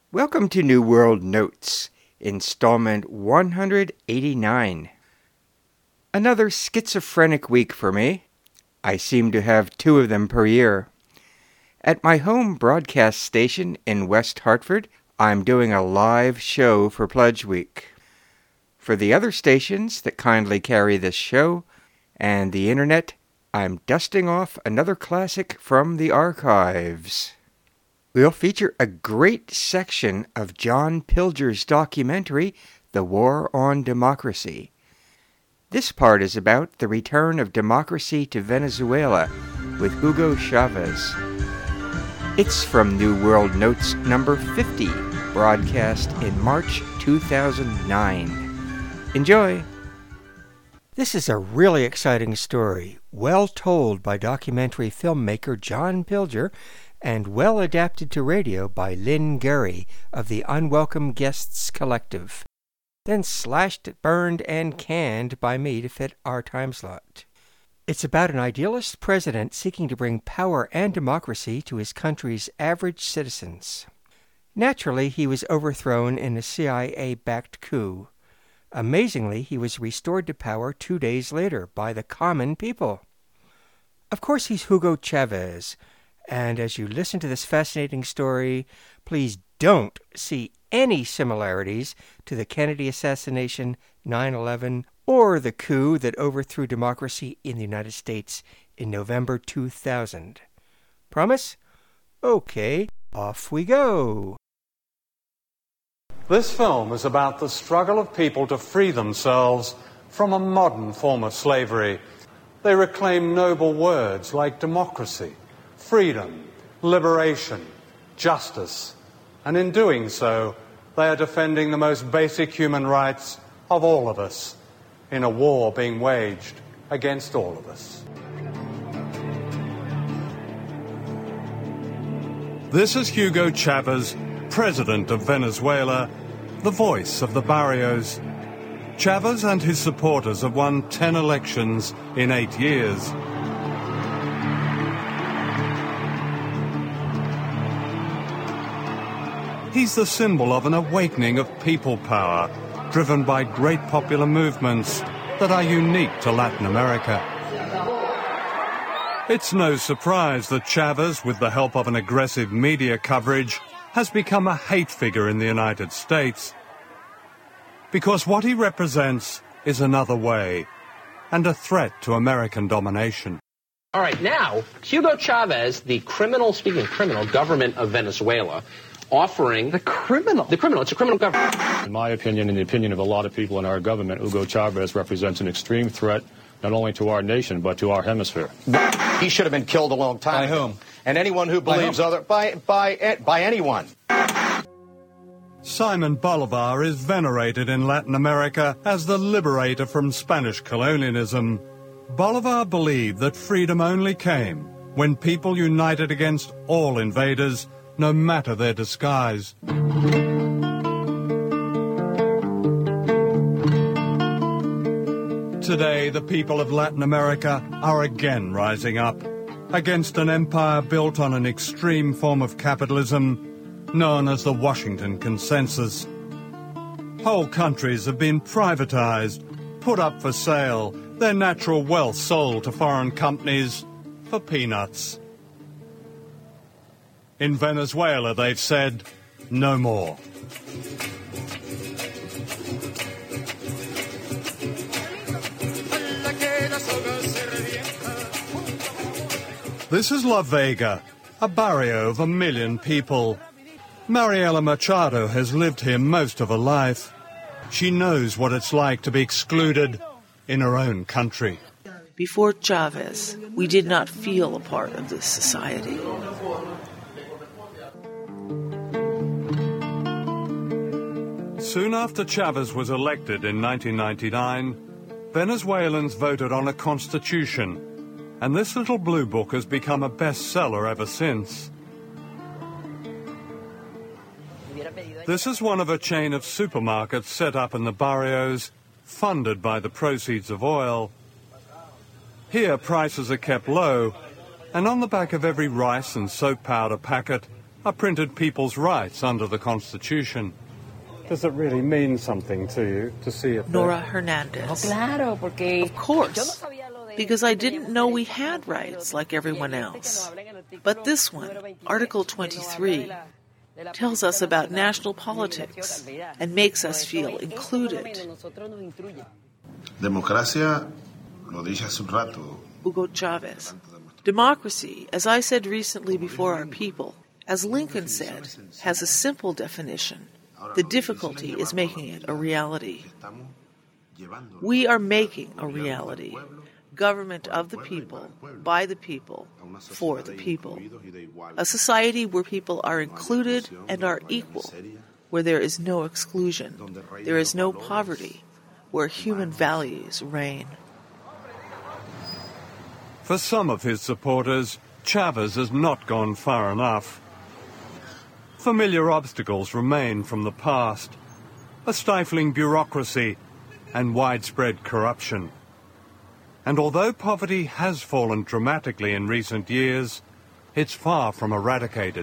Welcome to New World Notes, installment 189. Another schizophrenic week for me. I seem to have 2 of them per year. At my home broadcast station in West Hartford, I'm doing a live show for Pledge Week. For the other stations that kindly carry this show and the internet, I'm dusting off another classic from the archives. We'll feature a great section of John Pilger's documentary, The War on Democracy. This part is about the return of democracy to Venezuela with Hugo Chavez. It's from New World Notes number 50, broadcast in March 2009. Enjoy! This is a really exciting story, well told by documentary filmmaker John Pilger, and well adapted to radio by Lynn Gary of the Unwelcome Guests Collective, then slashed, burned, and canned by me to fit our time slot. It's about an idealist president seeking to bring power and democracy to his country's average citizens. Naturally, he was overthrown in a CIA-backed coup. Amazingly, he was restored to power 2 days later by the common people. Of course, he's Hugo Chavez, and as you listen to this fascinating story, please don't see any similarities to the Kennedy assassination, 9/11, or the coup that overthrew democracy in the United States in November 2000. Promise? Okay, off we go. This film is about the struggle of people to free themselves from a modern form of slavery. They reclaim noble words like democracy, freedom, liberation, justice, and in doing so, they are defending the most basic human rights of all of us in a war being waged against all of us. This is Hugo Chavez, President of Venezuela, the voice of the barrios. Chavez and his supporters have won 10 elections in 8 years. He's the symbol of an awakening of people power, driven by great popular movements that are unique to Latin America. It's no surprise that Chavez, with the help of an aggressive media coverage, has become a hate figure in the United States. Because what he represents is another way, and a threat to American domination. All right, now, Hugo Chavez, the criminal government of Venezuela, offering... The criminal, it's a criminal government. In my opinion, and the opinion of a lot of people in our government, Hugo Chavez represents an extreme threat not only to our nation, but to our hemisphere. He should have been killed a long time ago. By whom? And anyone who believes by anyone. Simon Bolivar is venerated in Latin America as the liberator from Spanish colonialism. Bolivar believed that freedom only came when people united against all invaders, no matter their disguise. Today, the people of Latin America are again rising up against an empire built on an extreme form of capitalism known as the Washington Consensus. Whole countries have been privatized, put up for sale, their natural wealth sold to foreign companies for peanuts. In Venezuela, they've said, no more. This is La Vega, a barrio of 1 million people. Mariela Machado has lived here most of her life. She knows what it's like to be excluded in her own country. Before Chavez, we did not feel a part of this society. Soon after Chavez was elected in 1999, Venezuelans voted on a constitution, and this little blue book has become a bestseller ever since. This is one of a chain of supermarkets set up in the barrios, funded by the proceeds of oil. Here, prices are kept low, and on the back of every rice and soap powder packet are printed people's rights under the Constitution. Does it really mean something to you to see it there? Nora Hernandez. Of course, because I didn't know we had rights like everyone else. But this one, Article 23, tells us about national politics and makes us feel included. Democracia, lo dije hace un rato. Hugo Chavez. Democracy, as I said recently before our people, as Lincoln said, has a simple definition. The difficulty is making it a reality. We are making a reality. Government of the people, by the people, for the people. A society where people are included and are equal, where there is no exclusion, there is no poverty, where human values reign. For some of his supporters, Chavez has not gone far enough. Familiar obstacles remain from the past, a stifling bureaucracy and widespread corruption. And although poverty has fallen dramatically in recent years, it's far from eradicated.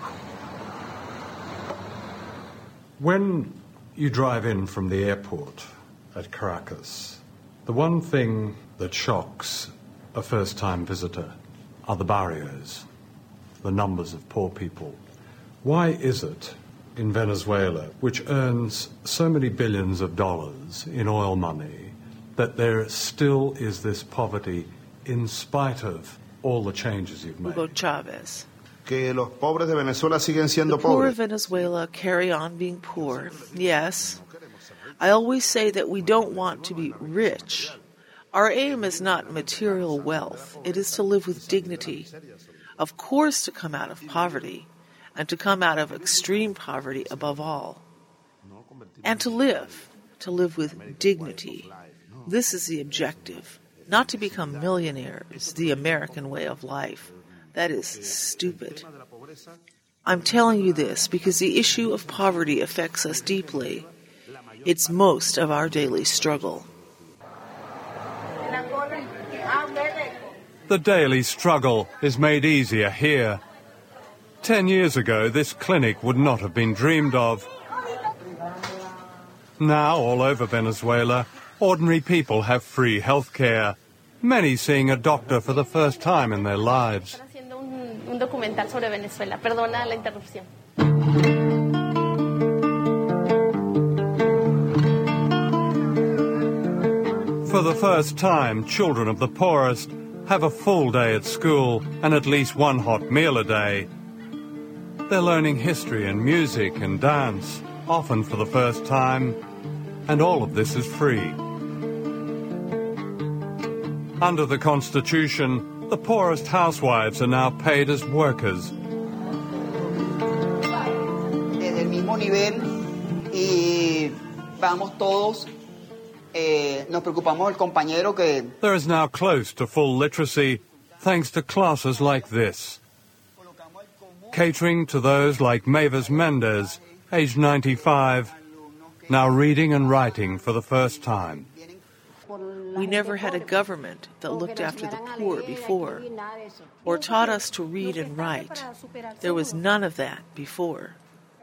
When you drive in from the airport at Caracas, the one thing that shocks a first-time visitor are the barrios, the numbers of poor people. Why is it in Venezuela, which earns so many billions of dollars in oil money, that there still is this poverty in spite of all the changes you've made? Hugo Chavez. Que los pobres de Venezuela siguen siendo The poor of pobres. Venezuela carry on being poor, yes. I always say that we don't want to be rich. Our aim is not material wealth. It is to live with dignity. Of course, to come out of poverty, and to come out of extreme poverty above all. And to live with dignity. This is the objective. Not to become millionaires, the American way of life. That is stupid. I'm telling you this because the issue of poverty affects us deeply. It's most of our daily struggle. The daily struggle is made easier here. 10 years ago, this clinic would not have been dreamed of. Now, all over Venezuela, ordinary people have free health care, many seeing a doctor for the first time in their lives. Un documental sobre Venezuela. Perdona la interrupción. For the first time, children of the poorest have a full day at school and at least one hot meal a day. They're learning history and music and dance, often for the first time, and all of this is free. Under the Constitution, the poorest housewives are now paid as workers. Desde el mismo nivel y vamos todos, nos preocupamos del compañero que... There is now close to full literacy thanks to classes like this, catering to those like Mavis Mendez, aged 95, now reading and writing for the first time. We never had a government that looked after the poor before, or taught us to read and write. There was none of that before.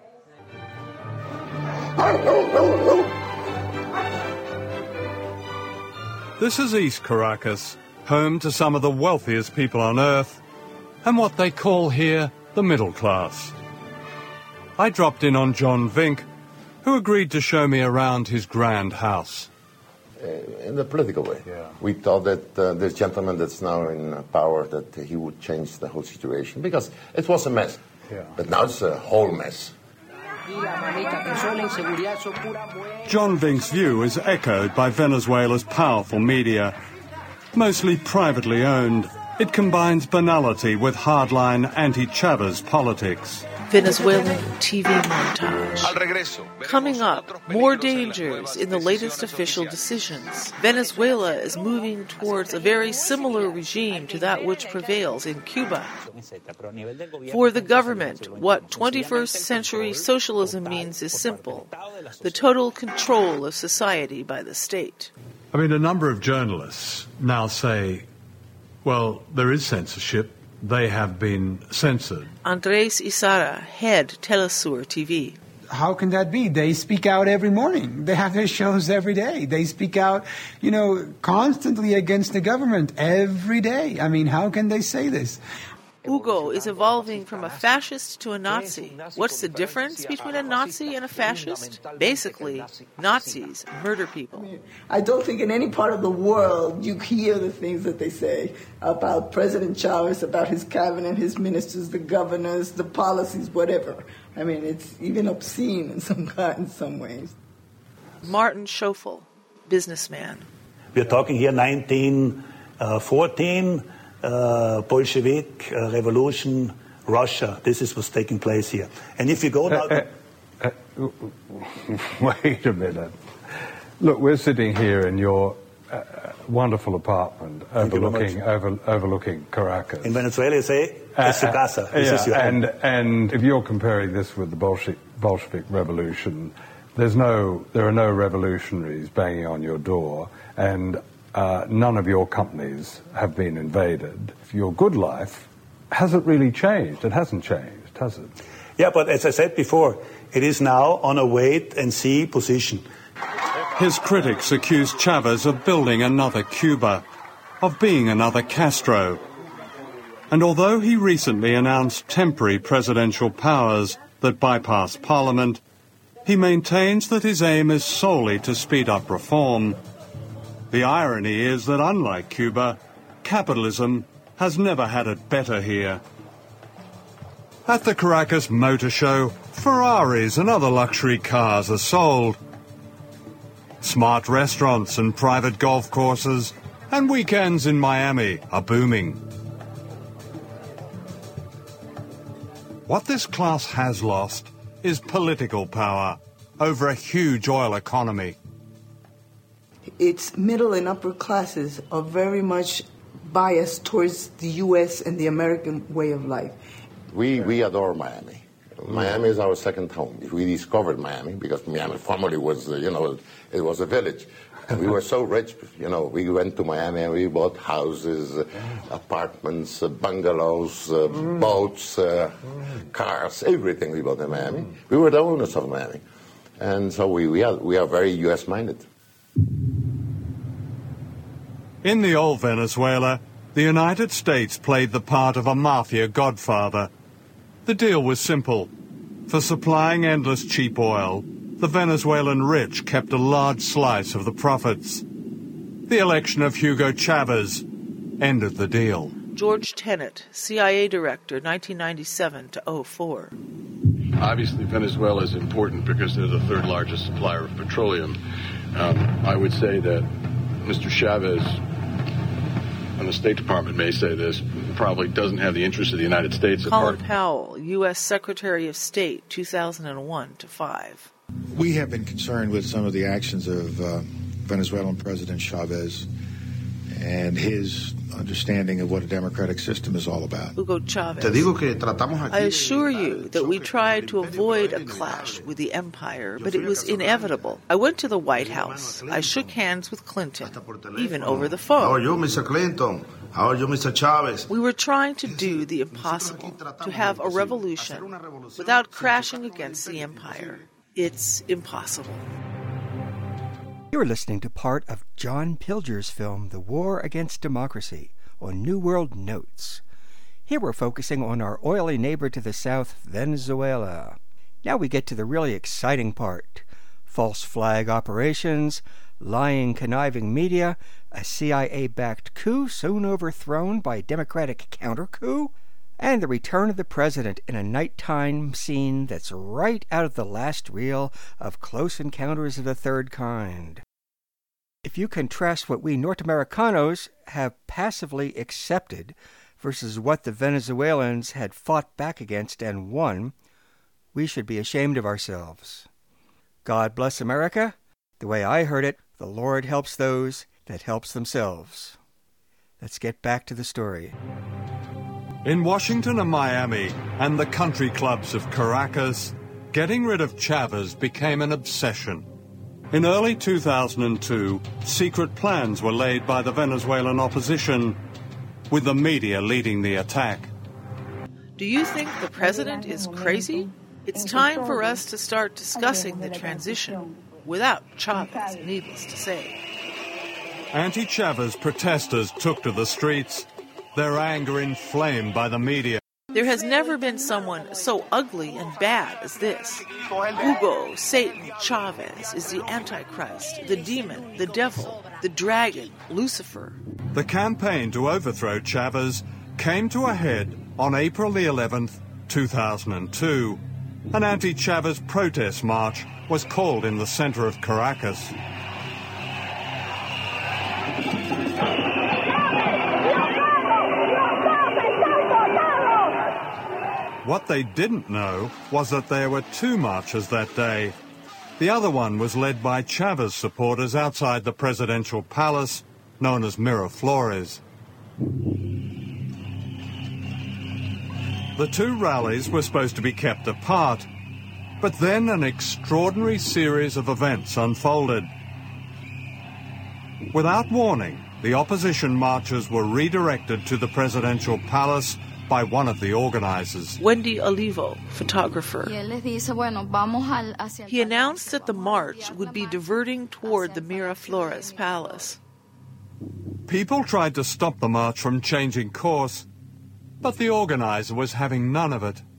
This is East Caracas, home to some of the wealthiest people on earth, and what they call here the middle class. I dropped in on John Vink, who agreed to show me around his grand house. In the political way. Yeah. We thought that this gentleman that's now in power, that he would change the whole situation, because it was a mess. Yeah. But now it's a whole mess. John Vink's view is echoed by Venezuela's powerful media. Mostly privately owned, it combines banality with hardline anti-Chavez politics. Venezuelan TV montage. Coming up, more dangers in the latest official decisions. Venezuela is moving towards a very similar regime to that which prevails in Cuba. For the government, what 21st century socialism means is simple: the total control of society by the state. I mean, a number of journalists now say, well, there is censorship, they have been censored. Andres Isara, head Telesur TV. How can that be? They speak out every morning. They have their shows every day. They speak out, constantly against the government every day. I mean, how can they say this? Hugo is evolving from a fascist to a Nazi. What's the difference between a Nazi and a fascist? Basically, Nazis murder people. I don't think in any part of the world you hear the things that they say about President Chavez, about his cabinet, his ministers, the governors, the policies, whatever. I mean, it's even obscene in some ways. Martin Schofel, businessman. We're talking here 1914. Bolshevik revolution, Russia. This is what's taking place here. And if you go now... Wait a minute. Look, we're sitting here in your wonderful apartment overlooking Caracas. In Venezuela, you say, es su casa. This is your home. And if you're comparing this with the Bolshevik Revolution, there are no revolutionaries banging on your door, and none of your companies have been invaded. Your good life hasn't really changed. It hasn't changed, has it? Yeah, but as I said before, it is now on a wait-and-see position. His critics accuse Chavez of building another Cuba, of being another Castro. And although he recently announced temporary presidential powers that bypass Parliament, he maintains that his aim is solely to speed up reform. The irony is that, unlike Cuba, capitalism has never had it better here. At the Caracas Motor Show, Ferraris and other luxury cars are sold. Smart restaurants and private golf courses and weekends in Miami are booming. What this class has lost is political power over a huge oil economy. Its middle and upper classes are very much biased towards the U.S. and the American way of life. We adore Miami. Miami is our second home. We discovered Miami because Miami formerly was, it was a village. And we were so rich, we went to Miami and we bought houses, apartments, bungalows, boats, cars, everything we bought in Miami. We were the owners of Miami. And so we are very U.S.-minded. In the old Venezuela, the United States played the part of a mafia godfather. The deal was simple. For supplying endless cheap oil, the Venezuelan rich kept a large slice of the profits. The election of Hugo Chavez ended the deal. George Tenet, CIA Director, 1997 to 2004. Obviously, Venezuela is important because they're the third largest supplier of petroleum. I would say that Mr. Chavez, and the State Department may say this, probably doesn't have the interest of the United States at heart. Colin Powell, U.S. Secretary of State, 2001 to 2005. We have been concerned with some of the actions of Venezuelan President Chavez and his understanding of what a democratic system is all about. Hugo Chavez. I assure you that we tried to avoid a clash with the empire, but it was inevitable. I went to the White House. I shook hands with Clinton, even over the phone. How are you, Mr. Clinton? How are you, Mr. Chavez? We were trying to do the impossible, to have a revolution without crashing against the empire. It's impossible. You're listening to part of John Pilger's film, The War Against Democracy, on New World Notes. Here we're focusing on our oily neighbor to the south, Venezuela. Now we get to the really exciting part. False flag operations, lying, conniving media, a CIA-backed coup soon overthrown by Democratic counter-coup, and the return of the president in a nighttime scene that's right out of the last reel of Close Encounters of the Third Kind. If you contrast what we North Americanos have passively accepted versus what the Venezuelans had fought back against and won, we should be ashamed of ourselves. God bless America. The way I heard it, the Lord helps those that helps themselves. Let's get back to the story. In Washington and Miami and the country clubs of Caracas, getting rid of Chavez became an obsession. In early 2002, secret plans were laid by the Venezuelan opposition, with the media leading the attack. Do you think the president is crazy? It's time for us to start discussing the transition without Chavez, needless to say. Anti-Chavez protesters took to the streets, their anger inflamed by the media. There has never been someone so ugly and bad as this. Hugo, Satan, Chavez is the Antichrist, the demon, the devil, the dragon, Lucifer. The campaign to overthrow Chavez came to a head on April the 11th, 2002. An anti-Chavez protest march was called in the center of Caracas. What they didn't know was that there were two marches that day. The other one was led by Chavez supporters outside the presidential palace, known as Miraflores. The two rallies were supposed to be kept apart, but then an extraordinary series of events unfolded. Without warning, the opposition marchers were redirected to the presidential palace by one of the organizers. Wendy Olivo, photographer. He announced that the march would be diverting toward the Miraflores Palace. People tried to stop the march from changing course, but the organizer was having none of it.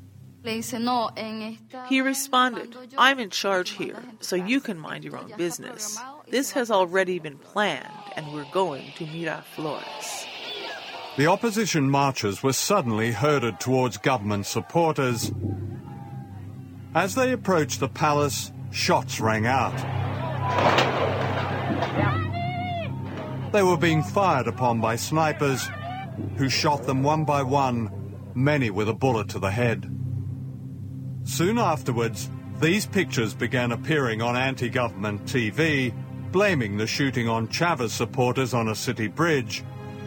He responded, "I'm in charge here, so you can mind your own business. This has already been planned, and we're going to Miraflores." The opposition marchers were suddenly herded towards government supporters. As they approached the palace, shots rang out. They were being fired upon by snipers, who shot them one by one, many with a bullet to the head. Soon afterwards, these pictures began appearing on anti-government TV, blaming the shooting on Chavez supporters on a city bridge.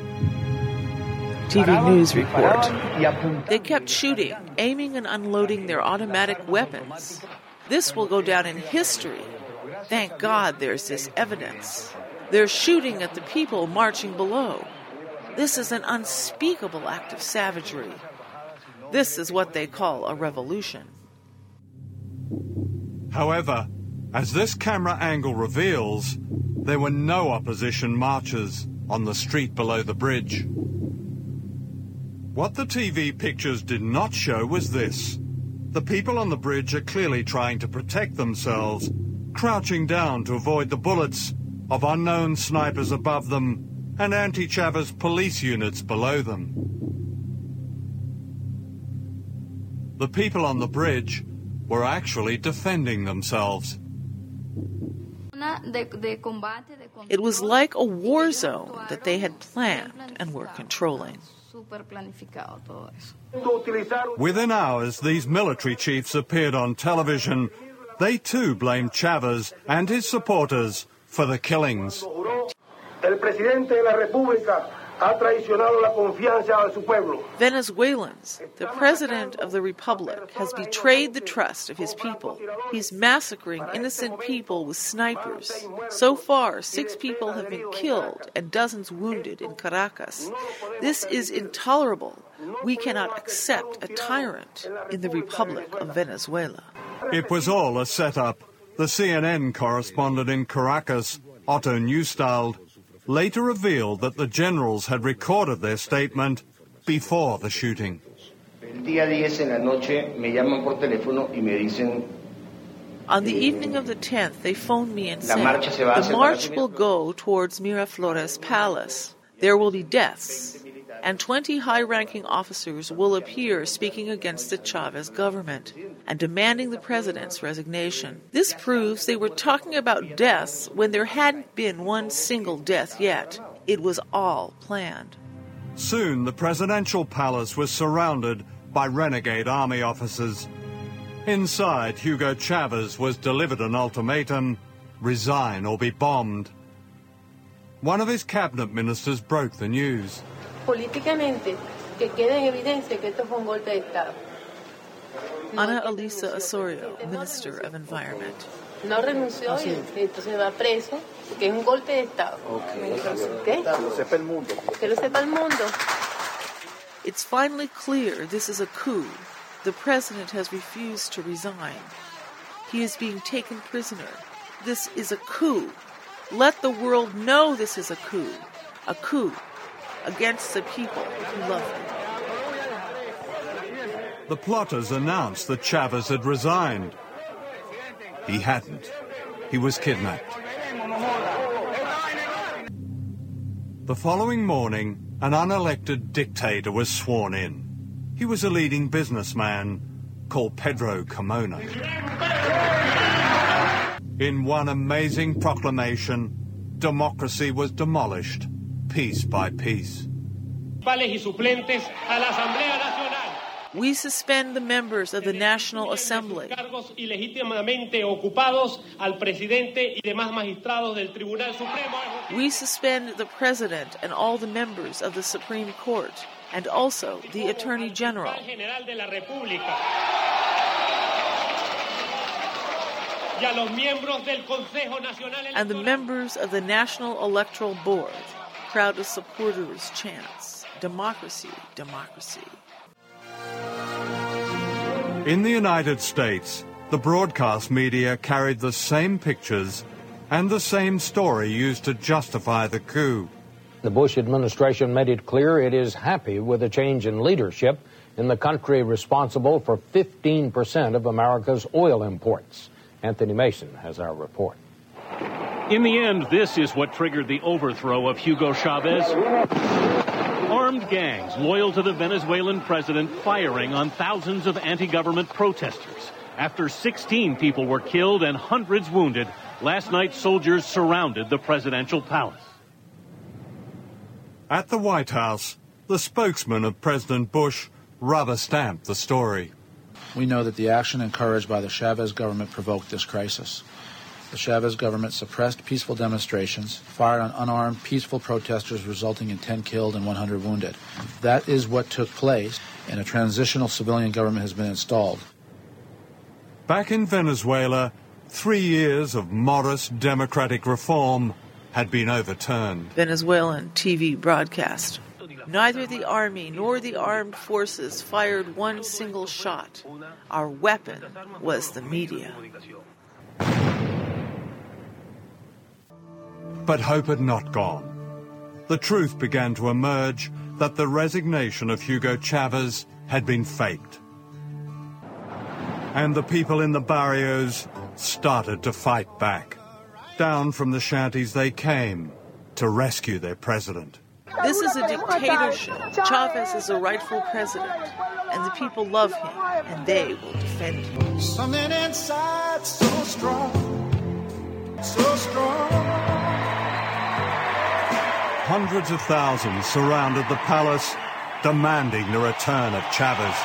TV news report. They kept shooting, aiming and unloading their automatic weapons. This will go down in history. Thank God there's this evidence. They're shooting at the people marching below. This is an unspeakable act of savagery. This is what they call a revolution. However, as this camera angle reveals, there were no opposition marchers on the street below the bridge. What the TV pictures did not show was this. The people on the bridge are clearly trying to protect themselves, crouching down to avoid the bullets of unknown snipers above them and anti-Chavez police units below them. The people on the bridge were actually defending themselves. It was like a war zone that they had planned and were controlling. Within hours, these military chiefs appeared on television. They too blamed Chavez and his supporters for the killings. El presidente de la República ha traicionado la confianza de su pueblo. Venezuelans, the president of the republic has betrayed the trust of his people. He's massacring innocent people with snipers. So far, 6 people have been killed and dozens wounded in Caracas. This is intolerable. We cannot accept a tyrant in the Republic of Venezuela. It was all a setup. The CNN correspondent in Caracas, Otto Neustald, later revealed that the generals had recorded their statement before the shooting. On the evening of the 10th, they phoned me and said, the march will go towards Miraflores Palace. There will be deaths, and 20 high-ranking officers will appear speaking against the Chavez government and demanding the president's resignation. This proves they were talking about deaths when there hadn't been one single death yet. It was all planned. Soon, the presidential palace was surrounded by renegade army officers. Inside, Hugo Chavez was delivered an ultimatum: resign or be bombed. One of his cabinet ministers broke the news. Políticamente, que quede en evidencia que esto fue un golpe de Estado. Ana Elisa Osorio, Minister of Environment. No renunció y entonces va preso porque es un golpe de Estado. Okay. Que lo sepa el mundo. Que lo sepa el mundo. It's finally clear this is a coup. The president has refused to resign. He is being taken prisoner. This is a coup. Let the world know this is a coup against the people who love him. The plotters announced that Chavez had resigned. He hadn't. He was kidnapped. The following morning, an unelected dictator was sworn in. He was a leading businessman called Pedro Carmona. In one amazing proclamation, democracy was demolished, piece by piece. We suspend the members of the National Assembly. We suspend the President and all the members of the Supreme Court, and also the Attorney General. And the members of the National Electoral Board. Crowd of supporters chants, "Democracy, democracy." In the United States, the broadcast media carried the same pictures and the same story used to justify the coup. The Bush administration made it clear it is happy with the change in leadership in the country responsible for 15% of America's oil imports. Anthony Mason has our report. In the end, this is what triggered the overthrow of Hugo Chavez. Armed gangs loyal to the Venezuelan president firing on thousands of anti-government protesters. After 16 people were killed and hundreds wounded, last night soldiers surrounded the presidential palace. At the White House, the spokesman of President Bush rubber-stamped the story. We know that the action encouraged by the Chavez government provoked this crisis. The Chavez government suppressed peaceful demonstrations, fired on unarmed, peaceful protesters, resulting in 10 killed and 100 wounded. That is what took place, and a transitional civilian government has been installed. Back in Venezuela, 3 years of modest democratic reform had been overturned. Venezuelan TV broadcast. Neither the army nor the armed forces fired one single shot. Our weapon was the media. But hope had not gone. The truth began to emerge that the resignation of Hugo Chavez had been faked. And the people in the barrios started to fight back. Down from the shanties they came to rescue their president. This is a dictatorship. Chavez is a rightful president, and the people love him, and they will defend him. Something inside so strong, so strong. Hundreds of thousands surrounded the palace, demanding the return of Chavez.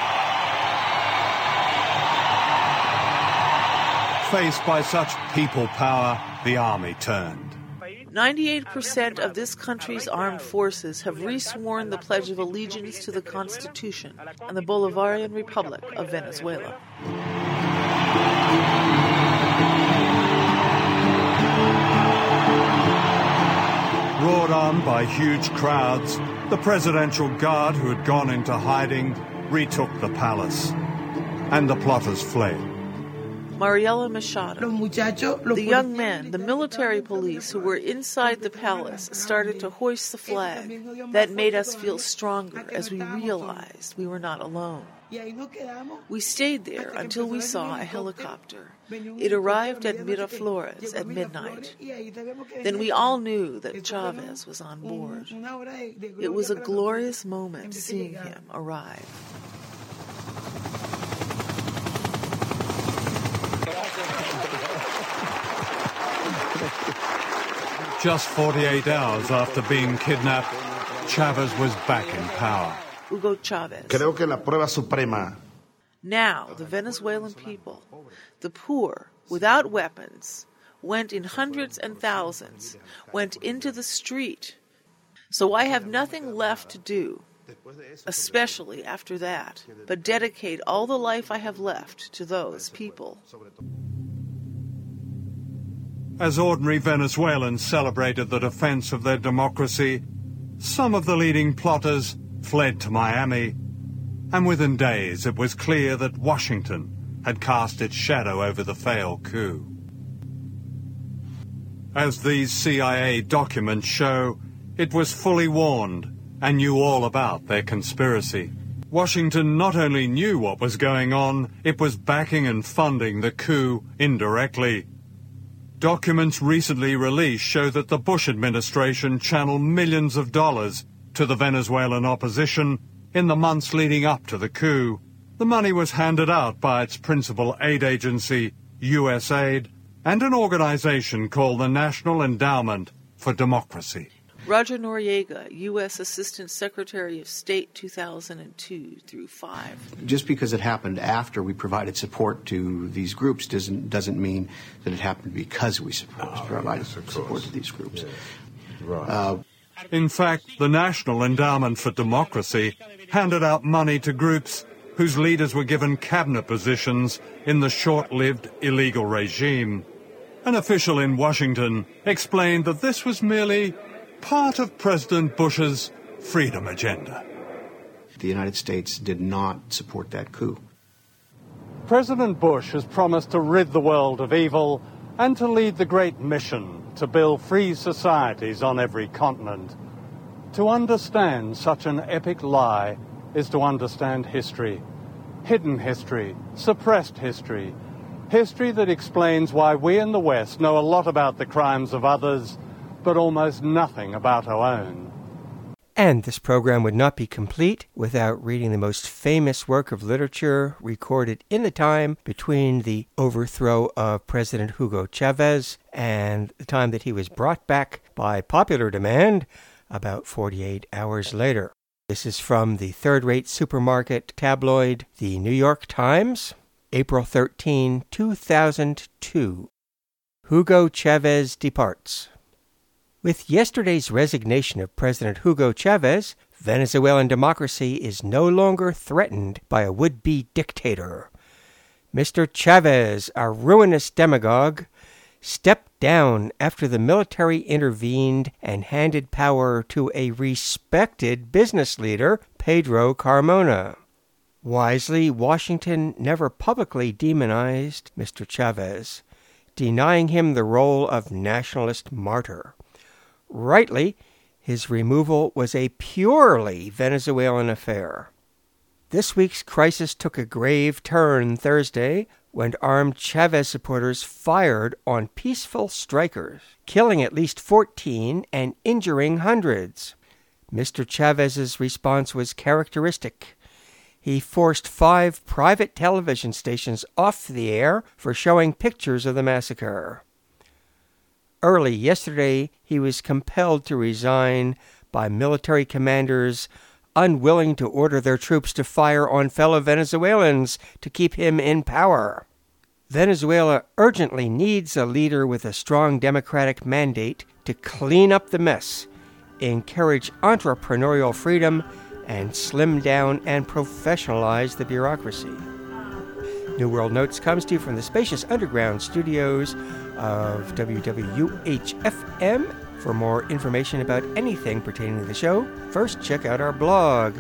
Faced by such people power, the army turned. 98% of this country's armed forces have resworn the Pledge of Allegiance to the Constitution and the Bolivarian Republic of Venezuela. Roared on by huge crowds, the Presidential Guard, who had gone into hiding, retook the palace, and the plotters fled. Mariela Machado, the young men, the military police who were inside the palace, started to hoist the flag. That made us feel stronger as we realized we were not alone. We stayed there until we saw a helicopter. It arrived at Miraflores at midnight. Then we all knew that Chavez was on board. It was a glorious moment seeing him arrive. Just 48 hours after being kidnapped, Chavez was back in power. Hugo Chavez. Creo que la prueba suprema. Now, the Venezuelan people, the poor, without weapons, went in hundreds and thousands, went into the street. So I have nothing left to do, especially after that, but dedicate all the life I have left to those people. As ordinary Venezuelans celebrated the defense of their democracy, some of the leading plotters fled to Miami, and within days it was clear that Washington had cast its shadow over the failed coup. As these CIA documents show, it was fully warned and knew all about their conspiracy. Washington not only knew what was going on, it was backing and funding the coup indirectly. Documents recently released show that the Bush administration channeled millions of dollars to the Venezuelan opposition in the months leading up to the coup. The money was handed out by its principal aid agency, USAID, and an organization called the National Endowment for Democracy. Roger Noriega, U.S. Assistant Secretary of State, 2002 through 5. Just because it happened after we provided support to these groups doesn't mean that it happened because we provided support to these groups. Yeah. Right. In fact, the National Endowment for Democracy handed out money to groups whose leaders were given cabinet positions in the short-lived illegal regime. An official in Washington explained that this was merely part of President Bush's freedom agenda. The United States did not support that coup. President Bush has promised to rid the world of evil and to lead the great mission to build free societies on every continent. To understand such an epic lie is to understand history. Hidden history, suppressed history, history that explains why we in the West know a lot about the crimes of others, but almost nothing about our own. And this program would not be complete without reading the most famous work of literature recorded in the time between the overthrow of President Hugo Chavez and the time that he was brought back by popular demand about 48 hours later. This is from the third-rate supermarket tabloid, The New York Times, April 13, 2002. Hugo Chavez departs. With yesterday's resignation of President Hugo Chavez, Venezuelan democracy is no longer threatened by a would-be dictator. Mr. Chavez, a ruinous demagogue, stepped down after the military intervened and handed power to a respected business leader, Pedro Carmona. Wisely, Washington never publicly demonized Mr. Chavez, denying him the role of nationalist martyr. Rightly, his removal was a purely Venezuelan affair. This week's crisis took a grave turn Thursday when armed Chavez supporters fired on peaceful strikers, killing at least 14 and injuring hundreds. Mr. Chavez's response was characteristic. He forced 5 private television stations off the air for showing pictures of the massacre. Early yesterday, he was compelled to resign by military commanders unwilling to order their troops to fire on fellow Venezuelans to keep him in power. Venezuela urgently needs a leader with a strong democratic mandate to clean up the mess, encourage entrepreneurial freedom, and slim down and professionalize the bureaucracy. New World Notes comes to you from the spacious underground studios of WWUH-FM. For more information about anything pertaining to the show, first check out our blog,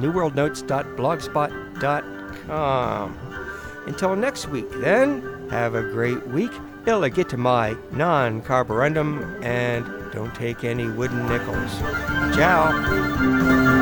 newworldnotes.blogspot.com. Until next week, then, have a great week. Illa get mai non carborundum, and don't take any wooden nickels. Ciao.